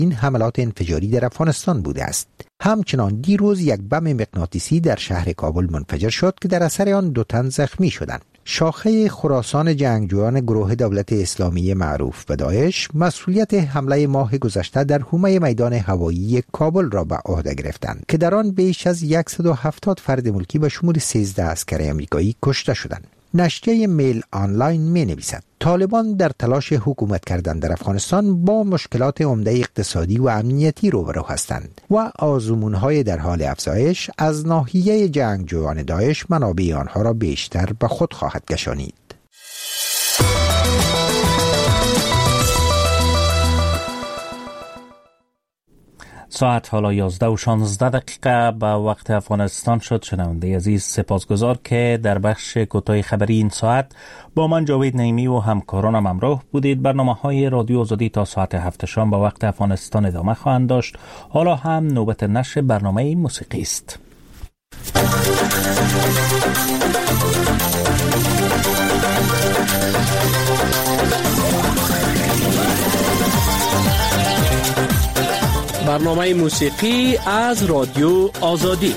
این حملات انفجاری در افغانستان بوده است. همچنان دیروز یک بم مغناطیسی در شهر کابل منفجر شد که در اثر آن 2 تن زخمی شدند. شاخه خراسان جنگجویان گروه دولت اسلامی معروف به داعش مسئولیت حمله ماه گذشته در حومه میدان هوایی کابل را به عهده گرفتند که در آن بیش از 170 فرد ملکی به شمول 13 عسکر آمریکایی کشته شدند. نشریه میل آنلاین می نویسد طالبان در تلاش حکومت کردن در افغانستان با مشکلات عمده اقتصادی و امنیتی روبرو هستند و آزمون‌های در حال افزایش از ناحیه جنگجویان داعش منابع آنها را بیشتر به خود خواهد کشانید. ساعت حالا 11:16 به وقت افغانستان شد. شنونده عزیز سپاسگزار که در بخش کوتاه خبری این ساعت با من جاوید نعیمی و همکارانم همراه بودید. برنامه‌های رادیو آزادی تا ساعت 7 شام به وقت افغانستان ادامه خواهند داشت. حالا هم نوبت نشر برنامه موسیقی است. برنامه موسیقی از رادیو آزادی.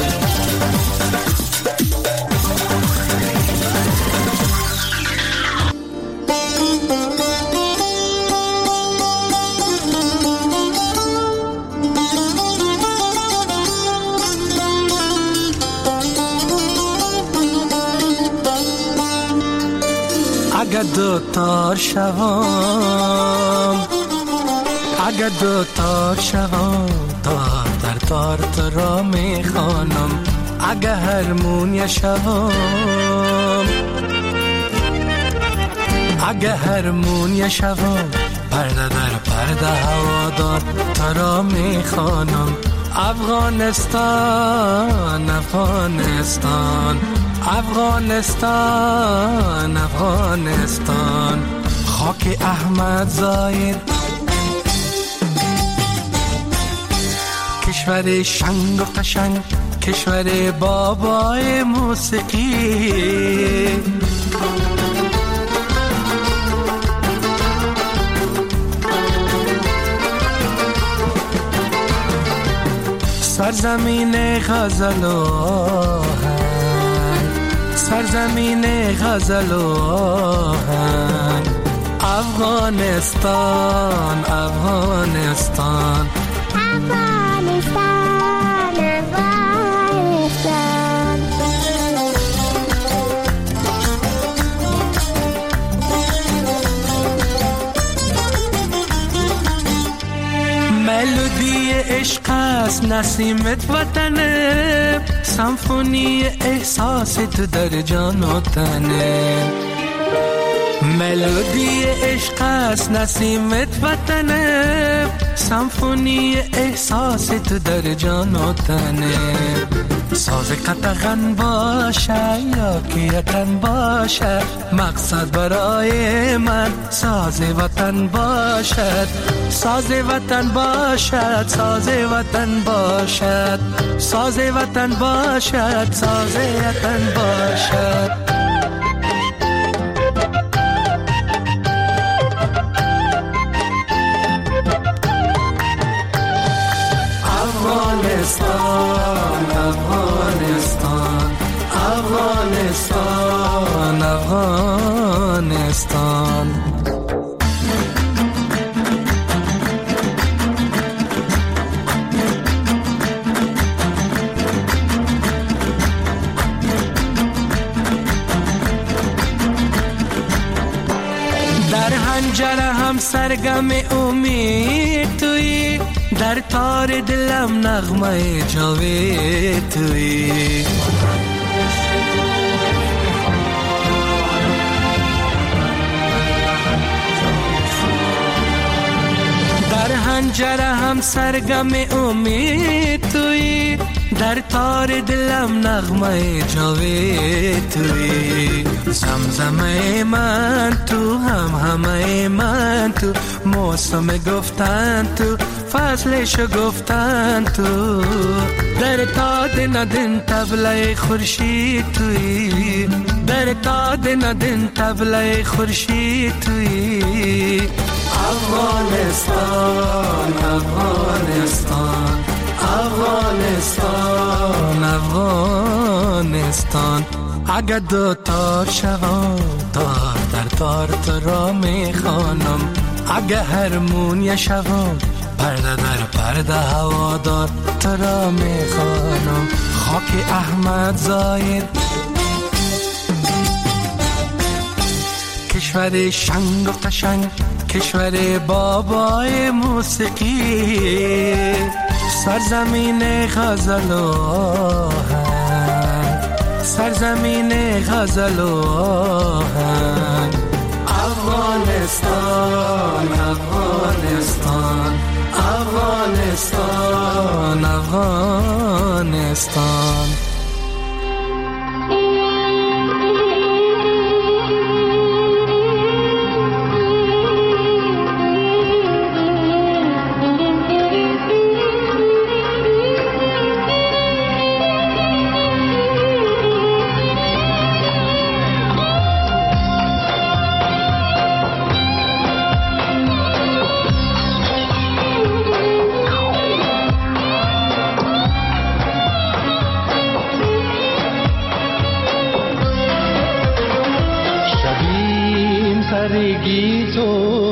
اگر دوتار شوام، اگر دوتار شوام، تار در تار تو را میخوانم. اگر هرمونی شوام، اگر هرمونی شوام، پرده در پرده هوادار تو را میخوانم. افغانستان افغانستان افغانستان افغانستان، خاک احمد ظاهر، کشور شنگ و قشنگ، کشور بابای موسیقی. سرزمین غزل و آهنگ، سرزمین غزل و آهنگ، افغانستان افغانستان افغانستان افغانستان. ملودی عشق است نسیمت وطنه، سمفونی احساس تو در جان و تنه. ملودی عشق است نسیمت وطنه، سمفونی احساس تو در جان و تنه. ساز قطغن باشه یا کیتن باشه، مقصد برای من ساز وطن باشد. ساز وطن باشد، ساز وطن باشد، ساز وطن باشد، ساز وطن باشد. افغانستان افغانستان افغانستان افغانستان. در حنجره هم سرگم امید تویی، در تار دلم نغمه جاوید تویی. در حنجره هم سرگم امید تویی، در تار دلم نغمه جاوید تویی. زمزمه من تو، هم همه من تو، موسم گفتن تو، فصلش گفتن تو. در تاد ندن طبله خورشید تویی، در تاد ندن طبله خورشید تویی. افغانستان افغانستان افغانستان افغانستان اگر دو تار شوم تار در تار تو را میخوانم اگر هرمونی شوم پرده در پرده هوادار تو را میخوانم خاک احمد زاید کشور شنگ و قشنگ کشور بابای موسیقی سرزمین غزل و آهنگ سرزمین غزل و آهنگ افغانستان افغانستان افغانستان افغانستان سرگی تو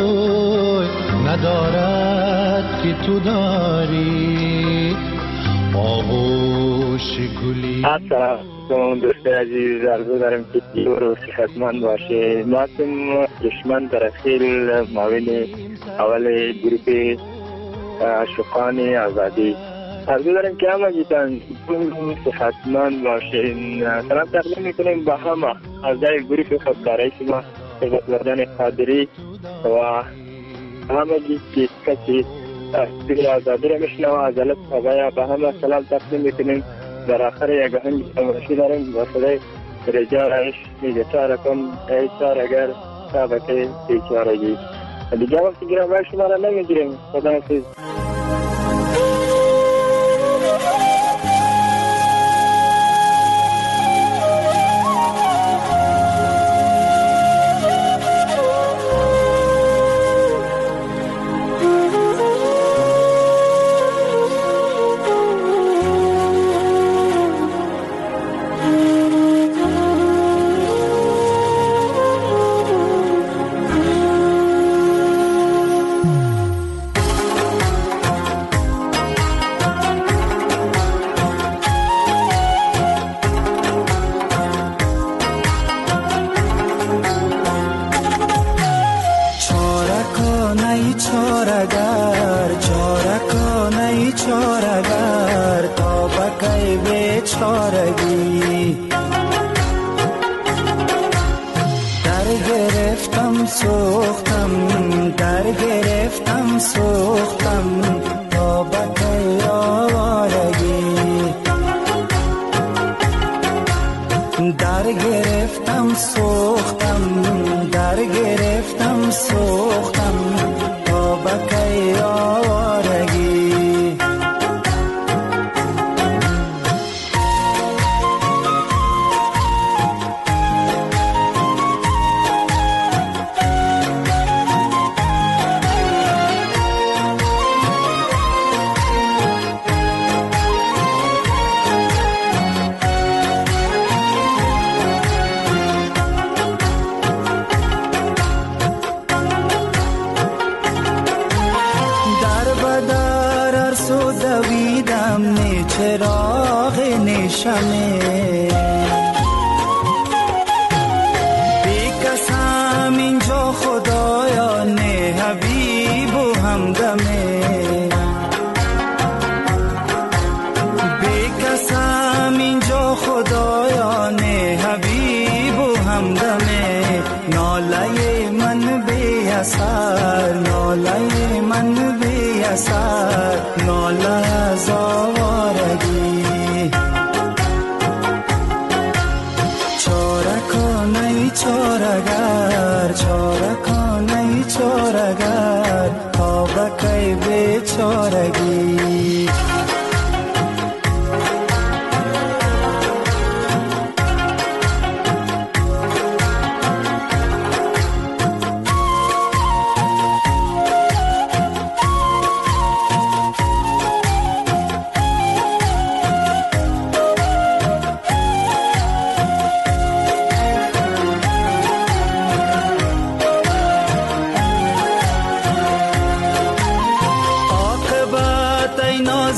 ندارد که تو داری آغوش گلی. السلام دوست عزیز، عرض دارم که دور و صحتمند باشه. ماسم دشمن ترخیل معاون اول گروپ عاشقان آزادی. عرض دارم که همه جیتان صحتمند باشه. سلام تقدیم میکنیم با همه اعضای گروپ خودکاری شما سرگردان قادری و همه که کسی دیگر آزادی را میشنه و عضلت آقای با همه سلام تقدیم میکنیم. در آخر یک آهنگ تماشی داریم با صدای رجا رایش میگه چارکم ای چار اگر سابقه بیچارگی. دیگه وقتی گرم باید شما را نمیگیریم. خدا حافظ.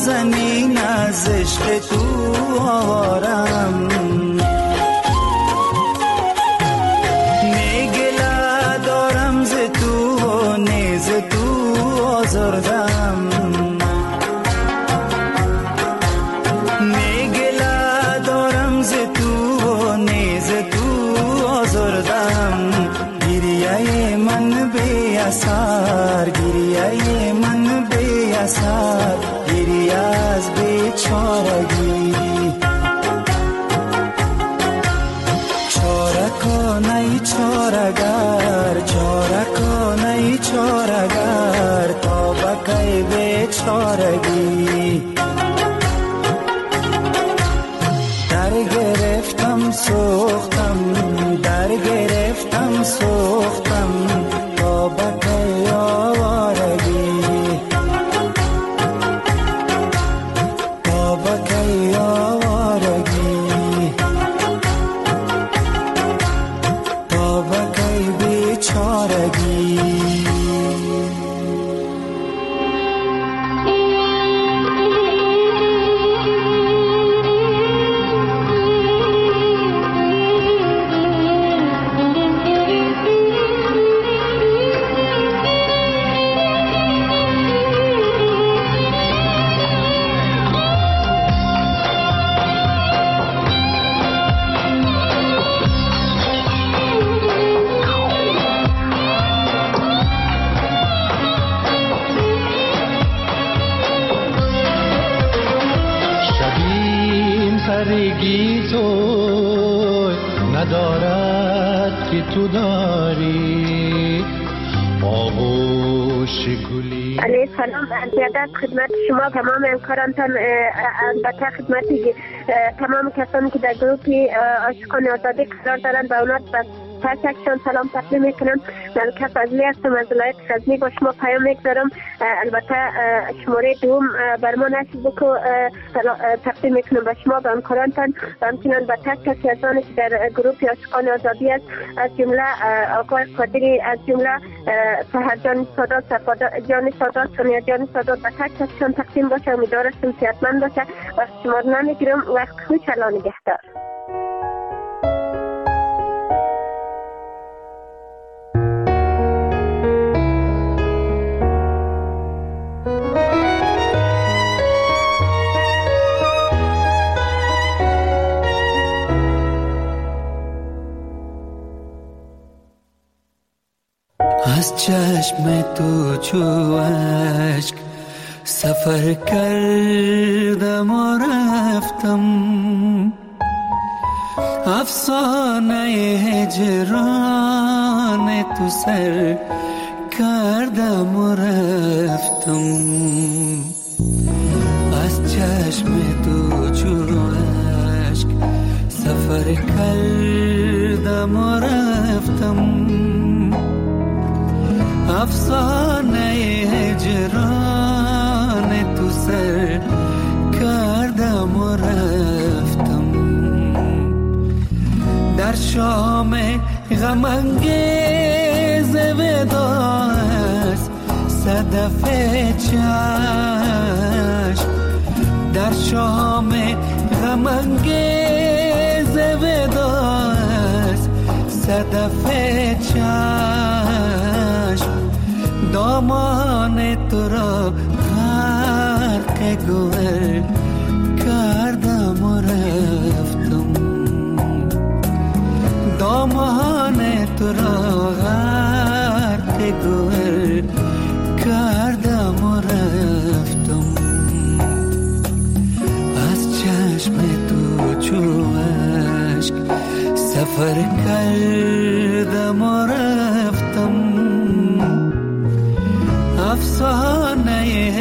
نازنین از عشق تو آوارم، میگله دارم ز تو و نیز تو آزردم، میگله دارم ز تو و نیز تو آزردم. گریه من بی اثر، گریه من بی اثر، گریه از بیچارگی. چاره کن ای چاره‌گر، چاره کن ای چاره‌گر، تا بکی بیچارگی. در گرفتم سوختم، در گرفتم سوختم، تا بکی آوارگی، تا بکی آوارگی، تا بکی بیچارگی. سرگی تو ندارد که تو داری آغوش گلی. علیه سلام، ارادت خدمت شما تمام همکارانتان، البته خدمت تمام کسانی که در گروه عاشقان آزادی قرار دارند و اونا تکشان سلام تقدیم میکنم. ملکه فضلی هستم از ولایت غزنی، با شما پیام میگذارم. البته شماره دوم بر ما نصیب بکو تقدیم میکنم به شما و همکارانتان و همچنان به تک کسی از آنی که در گروه عاشقان آزادی است، از جمله آقای قادری، از جمله سحر جان سادات، جان سادات، سونیا جان سادات، به تک کسیشان تقدیم باشه. امیدوارم صحتمند باشه. وقت شما رو نمیگیرم، وقت خوش، الله نگهدار. از چشم تو چو اشک سفر کردم و رفتم، افسانه هجران تو سر کردم و رفتم. از چشم تو چو اشک سفر کردم و رفتم، افسانه هجران تو سر کردم و رفتم. در شام غم انگیز وداع است صدف چشم، در شام غم انگیز وداع است صدف چشم. دامان تو را غرق گوهر کردم و رفتم، دامان تو را غرق گوهر کردم و رفتم. از چشم تو چو اشک سفر کردم و رفتم، افسانه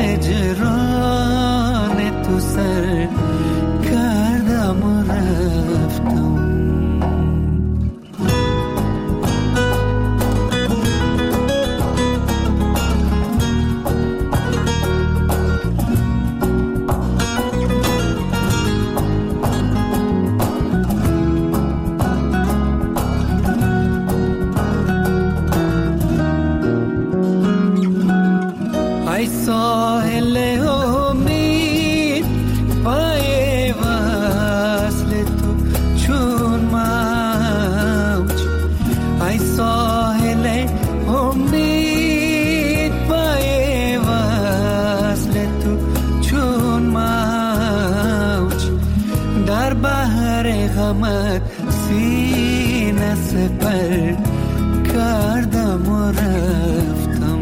هجران تو سر کردم و رفتم. ای ساحل امید پای وصل تو چون موج، ای ساحل امید پای وصل تو چون موج، در بحر غمت سینه سپر کردم و رفتم،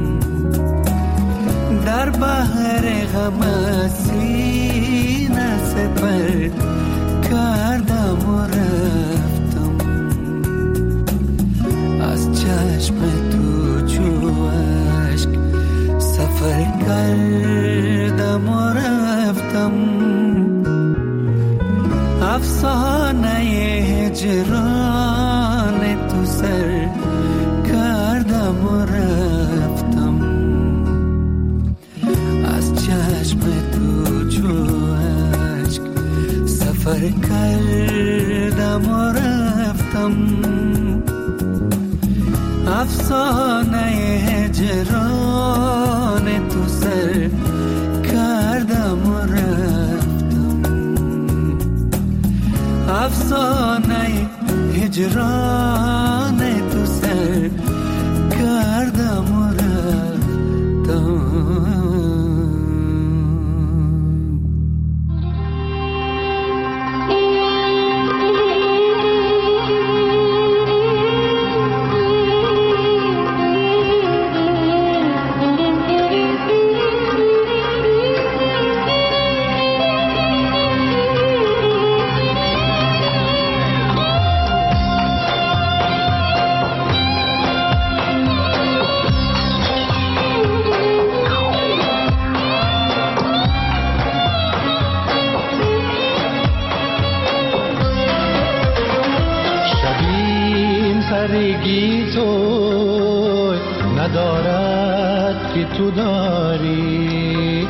در بحر غمت سینه سپر کردم و رفتم، از چشم تو چو اشک سفر کردم و رفتم، افسانه هجران تو سر کردم و رفتم، از چشم تو چو اشک سفر کردم و رفتم، افسانه هجران تو سر کردم و رفتم، افسانه هجران تو سر کردم و رفتم. سرگی تو ندارد که تو داری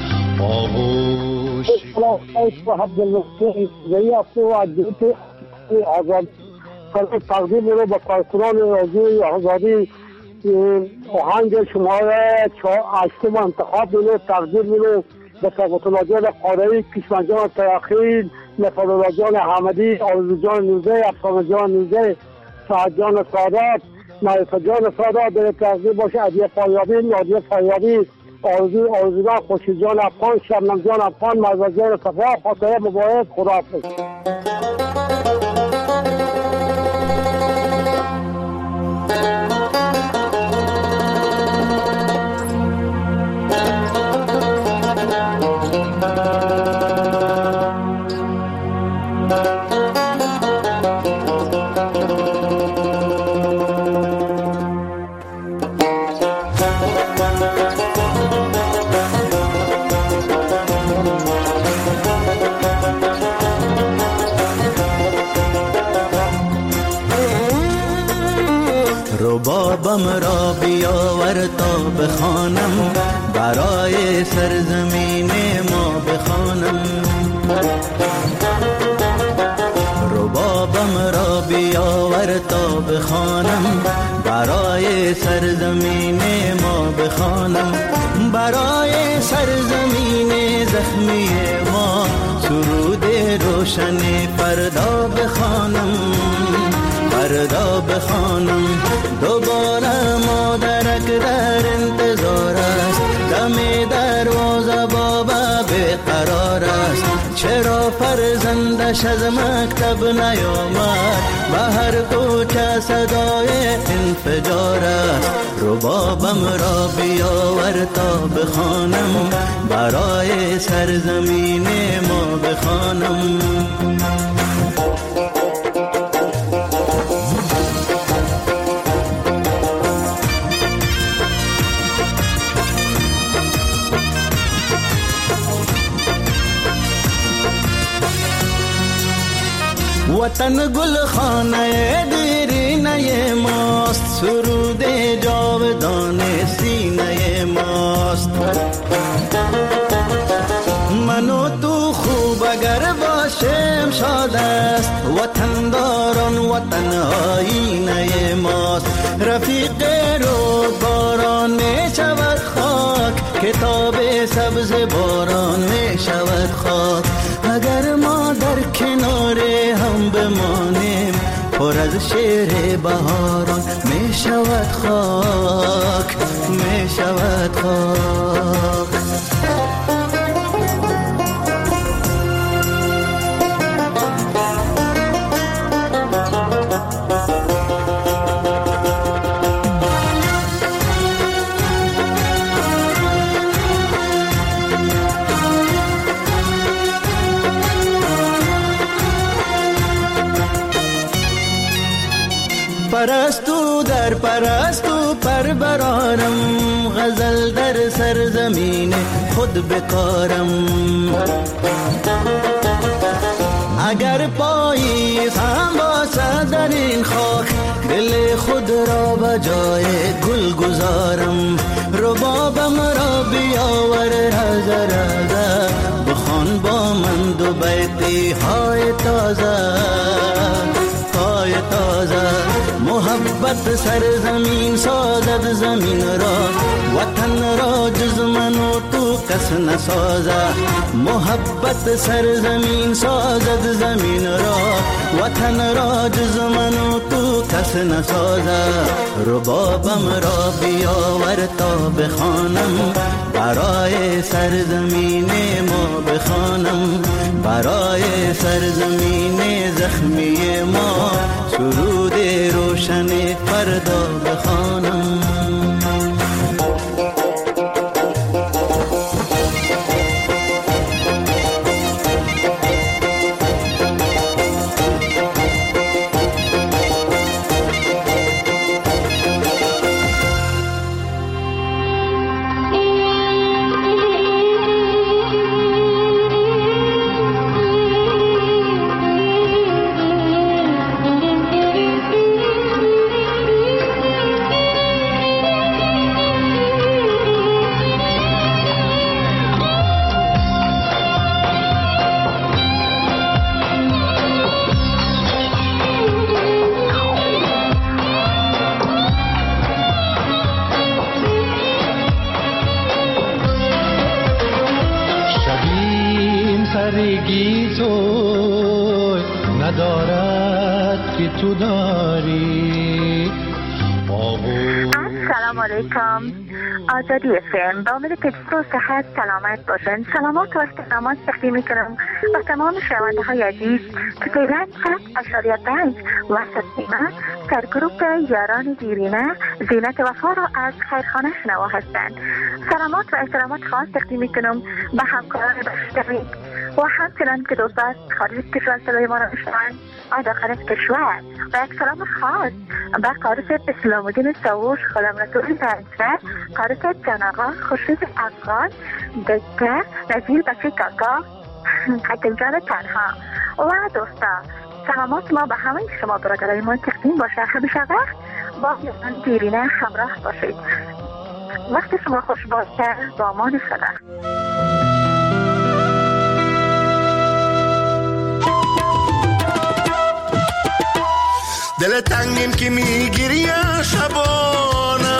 آغوش عبدالمسیح ضعیف و عدیت آزاد تقدیم رو به کارکنان رادیوی آزادی آهنگ شماره 8 انتخاب رو تقدیم رو به سبقت جان قاره‌ای، کشمن جان تیاخیل، نفر جان حمدی، آرزو جان نوزه، افسانه جان نوزه، سعد جان سادات، معرفت جان سادات در تقدیم باشه، عدیه فایابی، نادیه فایابی، آرزوگان خوشی جان افغان، شبنم جان افغان، مرزا جان صفا، خاطره مبارک، خداحافظ. ربابم را بیاور تا بخوانم، برای سرزمین ما بخوانم، ربابم را بیاور تا بخوانم، برای سرزمین ما بخوانم، برای سرزمین زخمی ما سرود روشن فردا بخوانم، فردا بخوانم. دوباره مادرک در انتظار است، دم دروازه بابا بیقرار است، چرا فرزندش از مکتب نیامد، به هر کوچه صدای انفجار است. ربابم را بیاور تا بخوانم، برای سرزمین ما بخوانم. وطن گل خانه دیرینه ماست، سرود جاودان سینه ماست. من و تو خوب اگر باشیم شاد است، وطن داران وطن آینه ماست. رفیق رود باران می شود خاک کتاب سبز باران می شود خاک. اگر ما در کنار هم بمانیم پر از شعر بهاران می شود خاک، می شود خاک. پرستو در پرستو پر برارم، غزل در سرزمین خود بکارم. اگر پایی هم باشد در این خاک، دل خود را به جای گل گذارم. ربابم را بیاور رازه رازه، بخوان با من دو بیتی های تازه، های تازه. محبت سرزمین سازد زمین را، وطن را جز من و تو کس نسازد. محبت سرزمین سازد زمین را، وطن را جز من و تو کس نسازد. ربابم را بیاور تا بخوانم، برای سرزمین ما بخوانم، برای سرزمین زخمی ما سرود روشن فردا بخوانم. سرگی تو ندارد که تو داری. السلام علیکم. آزادی FM با امید که جسم و صحت سلامت باشند. سلامات و احترامات تقدیم میکنم و تمام شنونده های عزیز که فعلا 100.5 وسط نیمه در گروپ یاران دیرینه زینت وفا را از خیرخانه شنوا هستند. سلامات و احترامات خاص تقدیم میکنم به همکاران بشتری و همچنان که دوستان خارج کشور صدای ما را میشنوند داخل از کشور. و یک سلام خاص به قارس اسلام الدین ساووش، غلام رسول فرنسه، قارس جان آقا، خورشید افغان، دکه نزیل بچه کاکا، حکم جان تنها و دوستان. سلامات ما به همه شما برادرای ما تقدیم باشه. همیشه وقت با یاران دیرینه همراه باشید. وقت شما خوش باشه. با امان خدا. دل تنگیم که میگیری شبانه،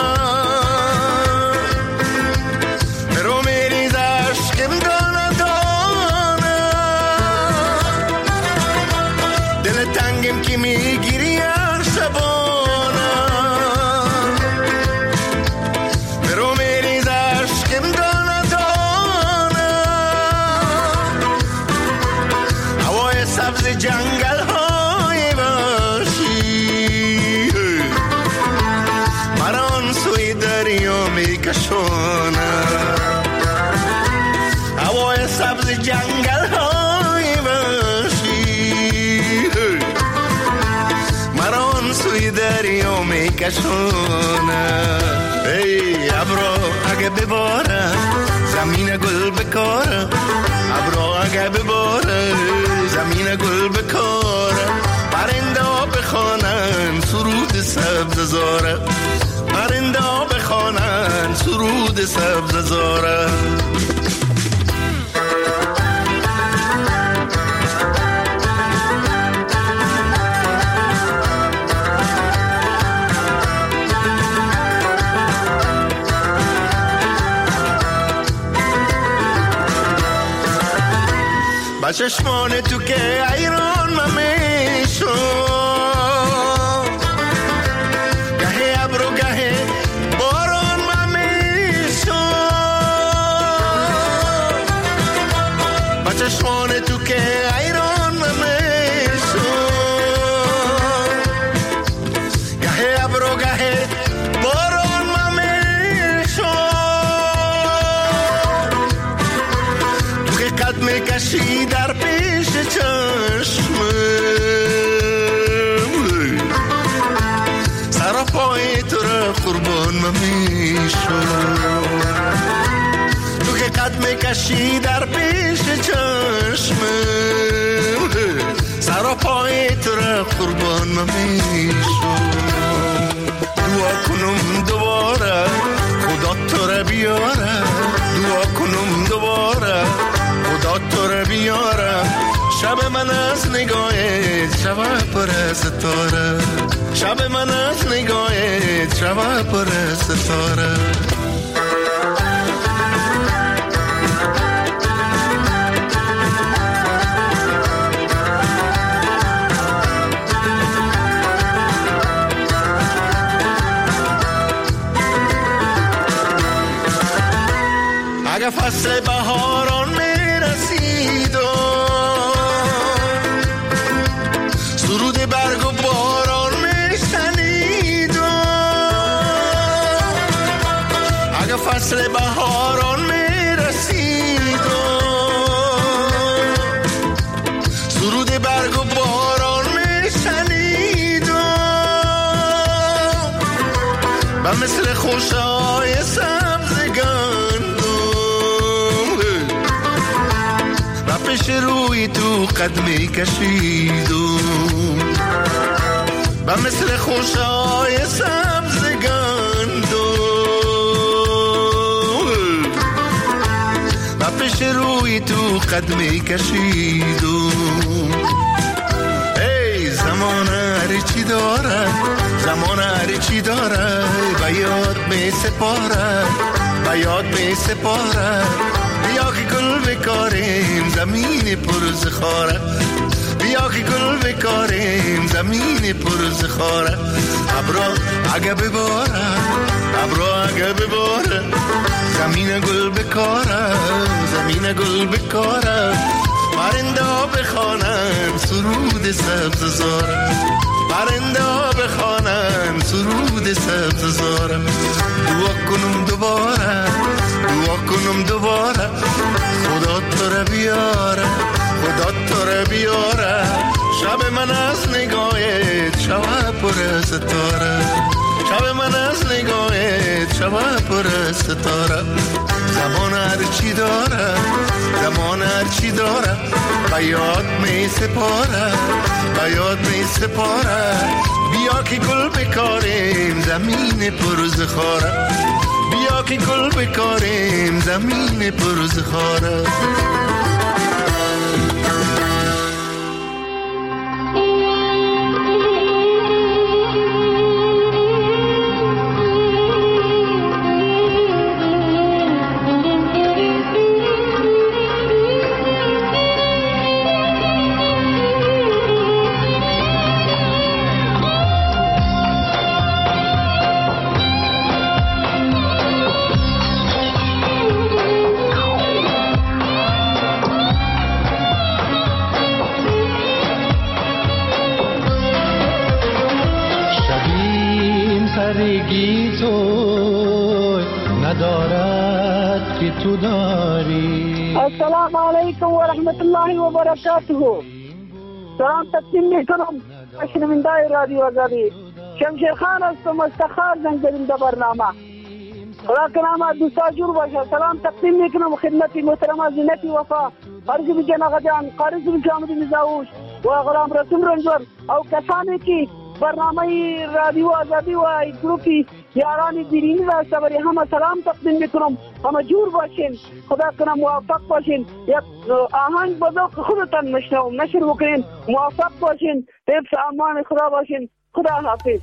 رو میریز عشقم دانه دانه. دل تنگیم که میگیری شبانه، رو میریز عشقم دانه دانه. هوای سبز جنگل های وحشی مران سوی دریا میکشونه. هوای سبز جنگل های وحشی مران سوی دریا میکشونه. ای ابرو اگه بباره زمین گل بکاره، ابرو اگه بباره زمین گل بکاره. پرنده ها بخوانن سرود سبز زاره، پرنده ها بخوانن سرود سبز زاره. با چشمان تو که ایران من میشم گهه ابرو گهه باران من میشم با چشمان تو که ایران من میشم گهه ابرو گهه باران من میشم تو که قد میکشی در پیش چشمم سر پای تو را قربان من میشم تو که قد میکشی در پیش چشمم سر پای تو را قربان من میشم دعا کنم دوباره خدا تو را بیاره دعا کنم دوباره خدا تو را بیاره شب من از نگاهت شب پر ستاره شب من از نگاهت شب پر ستاره اگه فصل بهاران میرسید و سرود برگ و باران میشنید و اگه فصل بهاران میرسید و سرود برگ و باران میشنید و مثل خوشهای سبزگان پیش روی تو قدمی کشیدم و مثل خوشهای سبزگان و پیش روی تو قدمی کشیدم ای زمان هر چی داره زمان هر چی داره به یاد می سپاره به یاد می سپاره بیا که گل بکاریم زمین پر زخاره بیا که گل بکاریم زمین پر زخاره ابرا اگه بباره ابرا اگه بباره زمین گل بکاره زمین گل بکاره پرنده ها بخوانن سرود سبز زاره پرنده ها بخوانن سرود سبز زاره دعا کنم دوباره دعا کنم دوباره خدا تو را بیاره خدا تو را بیاره شب من از نگاهت شب پر ستاره شب من از نگاهت شب پر ستاره زمان هر چی داره زمان هر چی داره به یاد می سپاره به یاد می سپاره بیا که گل بکاریم زمین پر زخاره بیا که گل بکاریم زمین پر زخاره سرگی تو ندارد که تو داری. السلام علیکم و رحمت الله و برکاته. سلام تقدیم میکنم شنونده رادیو آزادی. شمشیر خان هستم از تخار زنگ زدیم در برنامه. خدا کنامه دوستا جور باشه. سلام تقدیم میکنم خدمت محترم زینت وفا قارض بجان آقا جان قارض بجامد نزاوش و غلام رسول رنجور او کسانی که برنامه رادیو آزادی و گروپی یاران دیرینی و صبری همه سلام تقدیم میکنم. همه جور باشین، خدا کنه موفق باشین. یک آهنگ بذوق خودتان نشر بکنین، موفق باشین، حفظ امان خدا باشین. خدا حافظ.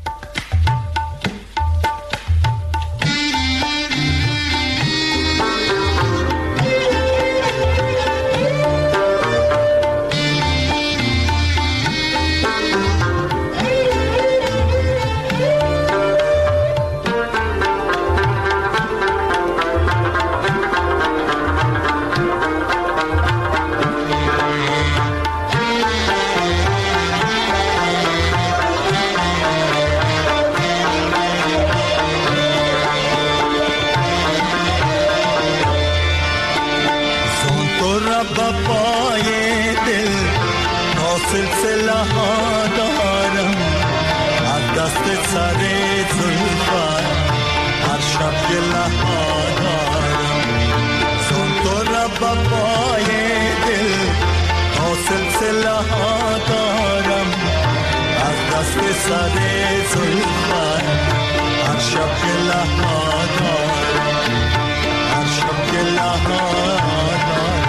به پای دل تا سلسله ها دارم از دست سر زلفت هر شب گله ها دارم زن تو را به پای دل تا سلسله ها دارم از دست سر زلفت هر شب گله ها دارم هر شب گله ها دارم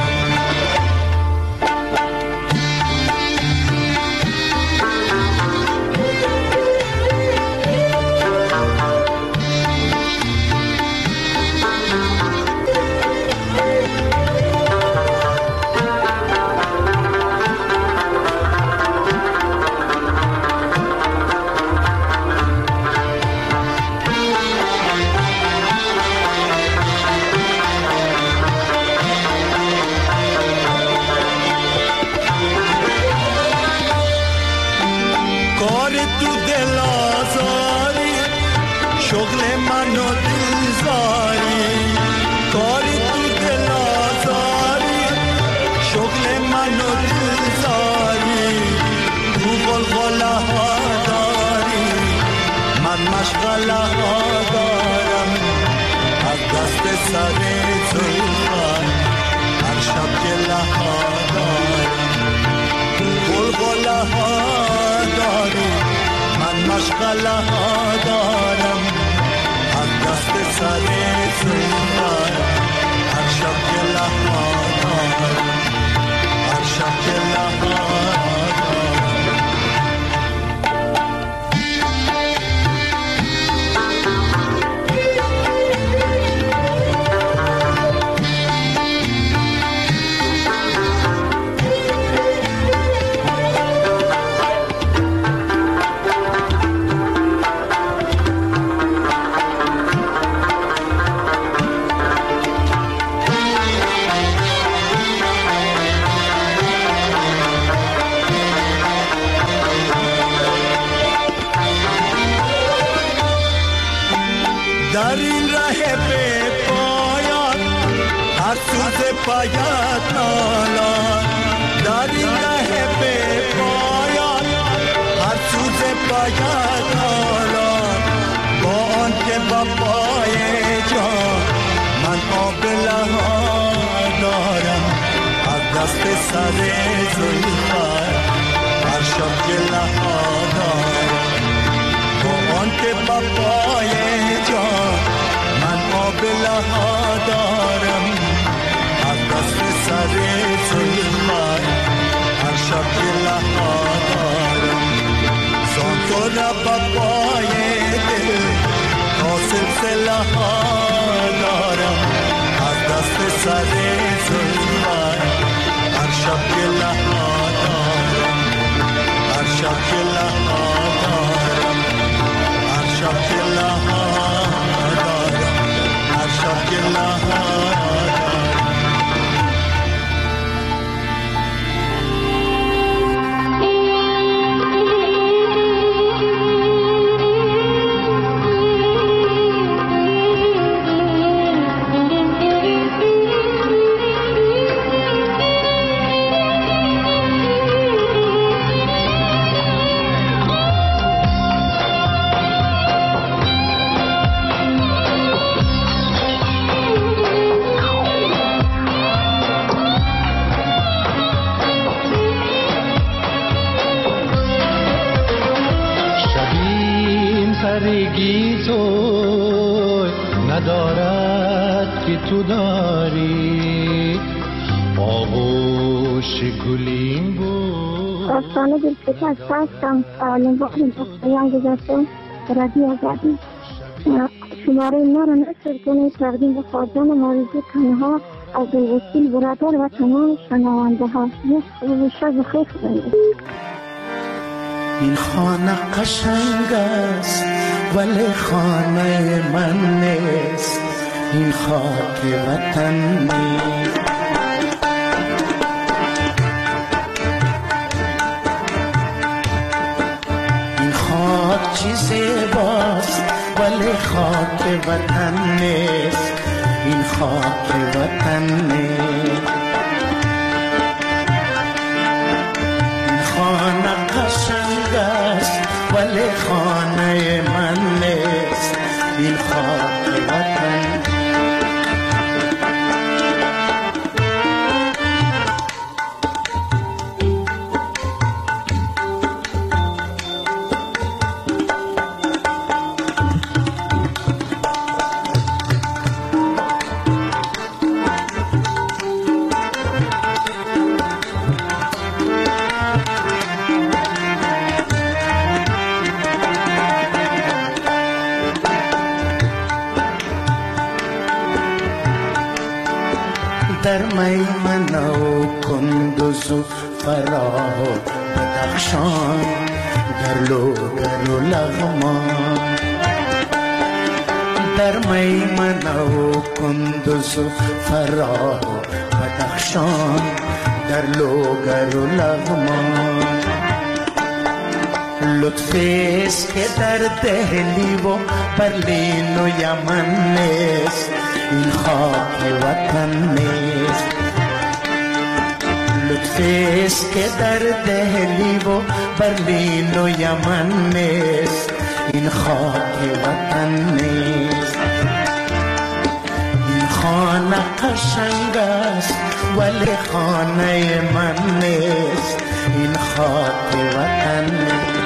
شغل من و دلزاری کاری تو دل آزاری شغل من و دلزاری تو غلغله ها داری من مشغله ها دارم از دست سر زلفت هر شب گله ها دارم تو غلغله ها داری من مشغله ها دارم دست سر زلفت هر شب گله ها دارم هر شب گله ها در این ره به پایان هر سوز پایت نالان در این ره به پایان هر سوز پایت نالان با آن که با پای جان من آبله ها دارم از دست سر زلفت هر شب گله ها دارم با آن که با پای جان من آبله ها دارم از دست سر زلفت هر شب گله ها دارم زان تو را به پای دل تا سلسله ها دارم از دست سر زلفت هر شب گله ها دارم هر شب گله ها دارم هر شب گله ها دارم هر شب گله ها دارم سرگی تو ندارد که تو داری آغوش گلیم بود آستانه دلپیچه هستم لنباق دختریان گذاشته رادیو آزادی شماره ما را نشر کنید تقدیم به خواجان موزی تنها از وسیل برادر و تمام شنوانده ها شب بخیر کنید این خانه قشنگ است ولی خانه من نیست این خاک وطن نیست این خاک چیزی باست ولی خاک وطن نیست این خاک وطن نیست میمنه و کندوز و فراه و بدخشان در لوگر و لغمان در میمنه و کندوز و فراه و بدخشان در لوگر و لغمان لطفیست که در دهلی و برلین و یمن نیست این خاک وطن نیست لطفیست که در دهلی و برلین و یمن نیست این خاک وطن نیست این خانه قشنگ است ولی خانه من نیست این خاک وطن نیست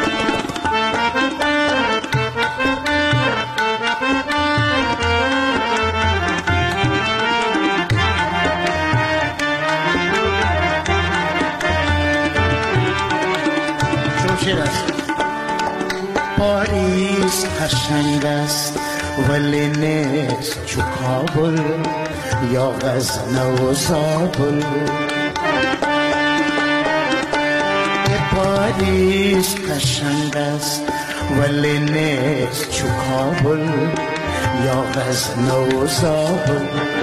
پاریس قشنگ است ولی نیست چو کابل یا غزنه و زابل پاریس قشنگ است ولی نیست چو کابل یا غزنه و زابل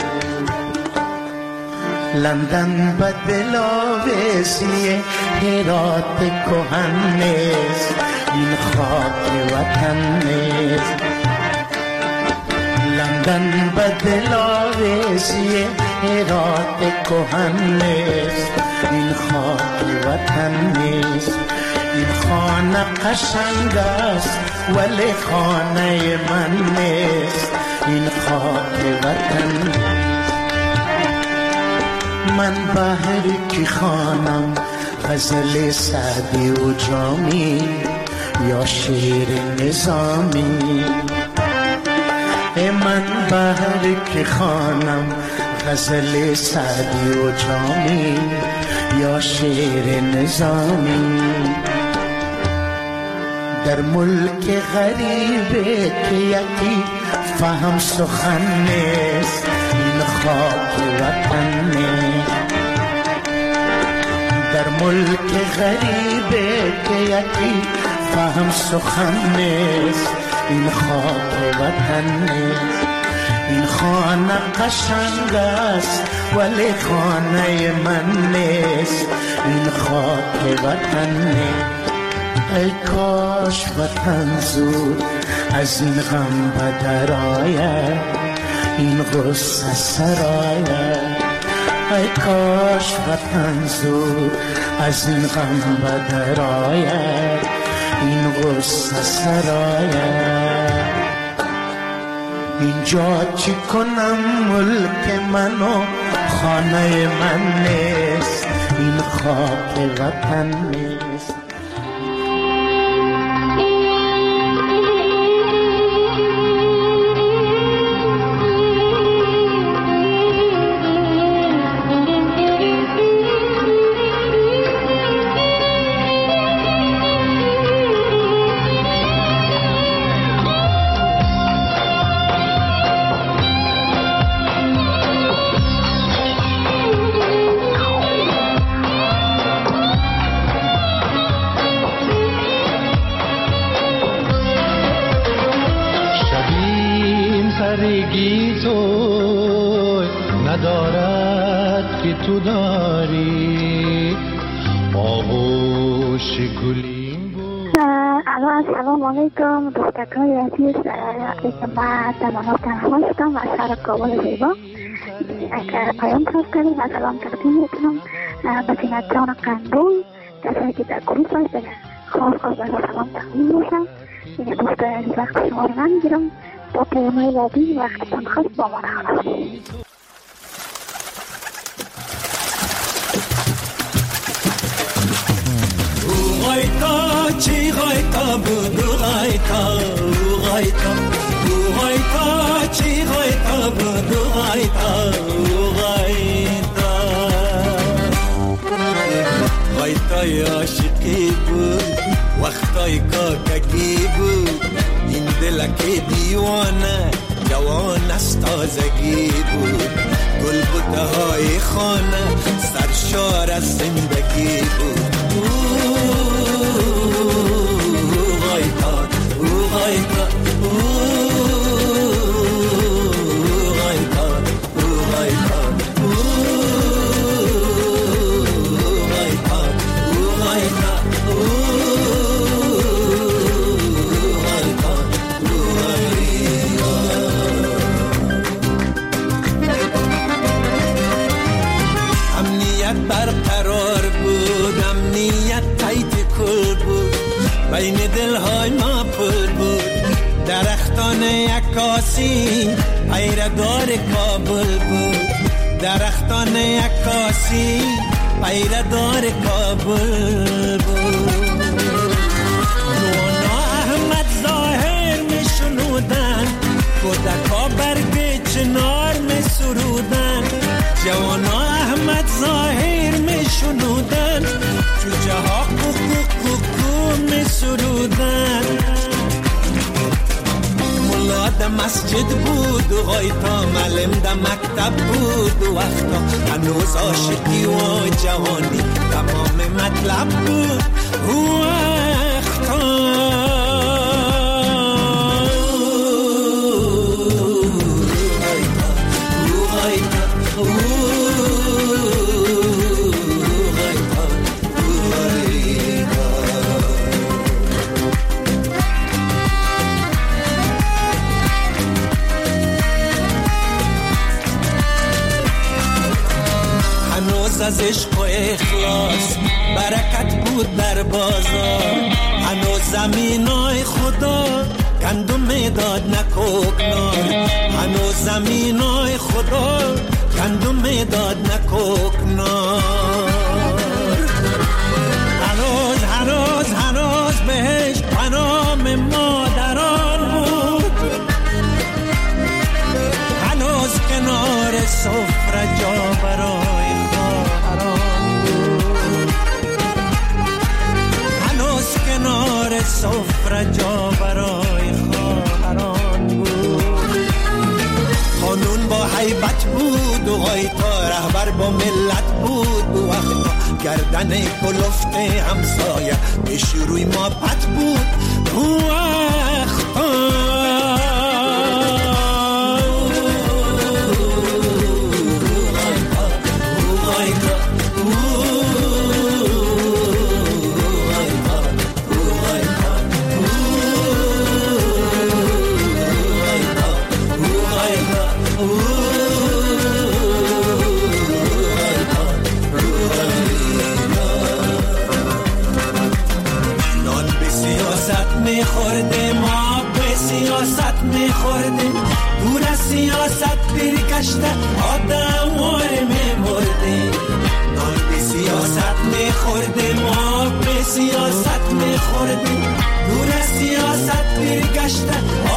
لندن به دلاویزی هرات کهن نیست این خاک وطن نیست لندن به دلاویزی هرات کهن نیست این خاک وطن نیست این خانه قشنگ است ولی خانه من نیست این خاک وطن نیست من بهر کی خوانم غزل سعدی و جامی یا شعر نظامی من بهر کی خوانم غزل سعدی و جامی یا شعر نظامی در ملک غریبه که یکی فهم سخن نیست این خاک وطن نیست در ملک غریبه که یکی فهم سخن نیست این خاک وطن نیست این خانه قشنگ است ولی خانه من نیست این خاک وطن نیست ای کاش وطن زود از این غم بدر آید این غصه سرآید ای کاش وطن زود از این غم بدر آید این غصه سرآید اینجا چی کنم ملک من و خانه من نیست این خاک وطن نیست ندارد که تو داری آغوش گلیم بود. سلام علیکم دوستکای عزیز که من در مناطق هستم از شهر کابل زیبا که پیام فرست کردیم و سلام تقدیم میکنم به زینت جان قندون کسایی که در گروه هست خاص به سلام تقدیم میشم این دوست عزیز وقت شما رو نمیگیرم با پیامهای بعدی وقتتان خواست با ما نخواست. غایتا چی غایتا بود غایتا غایتا غایتا چی غایتا بود غایتا غایتا غایتای عاشقی بود وقتای کاککی بود این دلک دیوانه جوان است تازگی بود گل بوته های خانه سرشار از زندگی بود. غایتا غایتا برقرار بود، امنیت تایت کل بود، بین دلهای ما پل بود. درختان عکاسی پیردار کابل بود، درختان عکاسی پیردار کابل بود. نوانا احمد ظاهر می شنودن، کودکا برگ چنار می سرودن. جوانا احمد ظاهر می شنودن، جوجه ها کوکو کوکو می سرودن. ملا ده مسجد بود و غایتا معلم ده مکتب بود و وقتا هنوز عاشقی و جوانی تمام مطلب بود و وقتا. از عشق و اخلاص برکت بود در بازار. هنوز زمینای خدا گندم داد نکوکنار، هنوز زمینای خدا گندم داد نکوکنار. هنوز بهش پنام مادران بود، هنوز کنار سفره جا برای کنار سفره جا برای خواهران بود. قانون با حیبت بود و غایتا رهبر با ملت بود و وقتا گردن کلفت همسایه پیش روی ما پت بود و وقتا. میخوردیم ما به سیاست میخوردیم، دور از سیاست برگشته آدموار میمردیم. نان به سیاست میخوردیم ما به سیاست میخوردیم، دور از سیاست برگشته